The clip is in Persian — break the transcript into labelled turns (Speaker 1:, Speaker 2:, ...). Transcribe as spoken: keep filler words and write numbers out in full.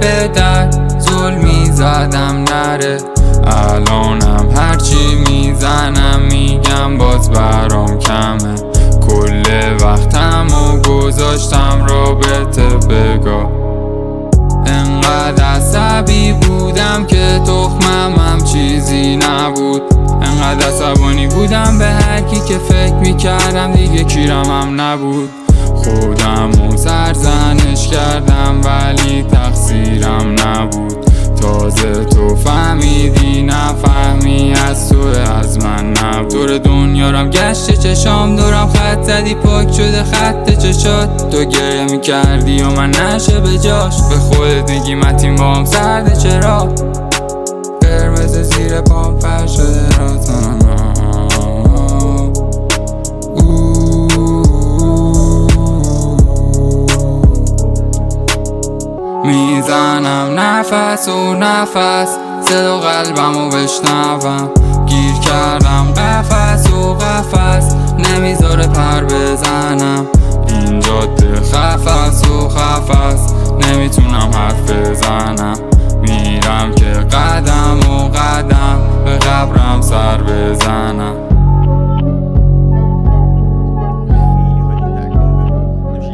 Speaker 1: به در ظلمی زدم نره. الانم هرچی میزنم میگم باز برام کمه. کل وقتم و گذاشتم رابطه بگاه. انقدر عصبی بودم که تخمم هم چیزی نبود. انقدر عصبانی بودم به هرکی که فکر میکردم دیگه کیرم هم نبود. خودم و سرزنش کردم ولی تقصیرم نبود. تازه تو فهمیدی نفهمی از تو از من نبود. دور دنیا رم گشت چشام دورم خط زدی پاک شده خط چشات. تو گریه میکردی و من نشه به جاش. به خودت میگی متین با هم سرده چرا قرمز زیر پام پر شده رازم. میزنم نفس و نفس صدا قلبمو بشنوم. گیر کردم قفس و قفس نمیذاره پر بزنم. این جاده خفه